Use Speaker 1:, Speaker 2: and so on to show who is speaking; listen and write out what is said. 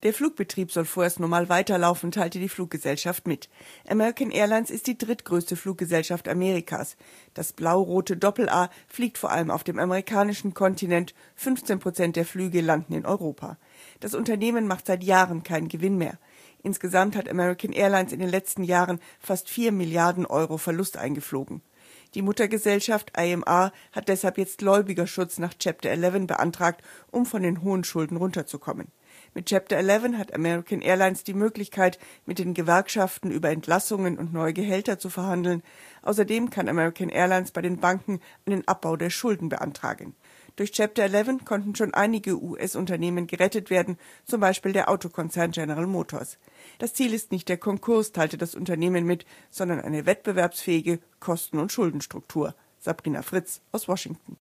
Speaker 1: Der Flugbetrieb soll vorerst normal weiterlaufen, teilte die Fluggesellschaft mit. American Airlines ist die drittgrößte Fluggesellschaft Amerikas. Das blau-rote Doppel-A fliegt vor allem auf dem amerikanischen Kontinent. 15% der Flüge landen in Europa. Das Unternehmen macht seit Jahren keinen Gewinn mehr. Insgesamt hat American Airlines in den letzten Jahren fast 4 Milliarden Euro Verlust eingeflogen. Die Muttergesellschaft IMA hat deshalb jetzt Gläubigerschutz nach Chapter 11 beantragt, um von den hohen Schulden runterzukommen. Mit Chapter 11 hat American Airlines die Möglichkeit, mit den Gewerkschaften über Entlassungen und neue Gehälter zu verhandeln. Außerdem kann American Airlines bei den Banken einen Abbau der Schulden beantragen. Durch Chapter 11 konnten schon einige US-Unternehmen gerettet werden, zum Beispiel der Autokonzern General Motors. Das Ziel ist nicht der Konkurs, teilte das Unternehmen mit, sondern eine wettbewerbsfähige Kosten- und Schuldenstruktur. Sabrina Fritz aus Washington.